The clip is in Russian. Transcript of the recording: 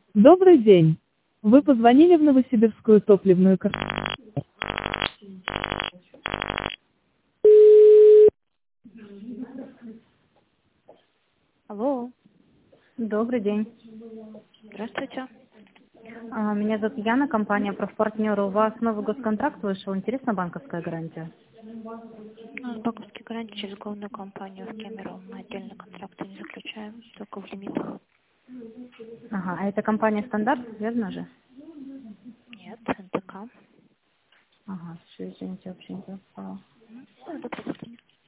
Добрый день. Вы позвонили в Новосибирскую топливную компанию. Алло, Добрый день. здравствуйте. Меня зовут Яна, компания «Профпартнер». У вас новый госконтракт вышел. Интересна банковская гарантия? У нас банковские гарантии через главную компанию в Кемерово. Мы отдельно контракты не заключаем, только в лимитах. Ага, а это компания «Стандарт», верно же? Нет, НТК. Ага, все, извините, вообще не попала. Это просто не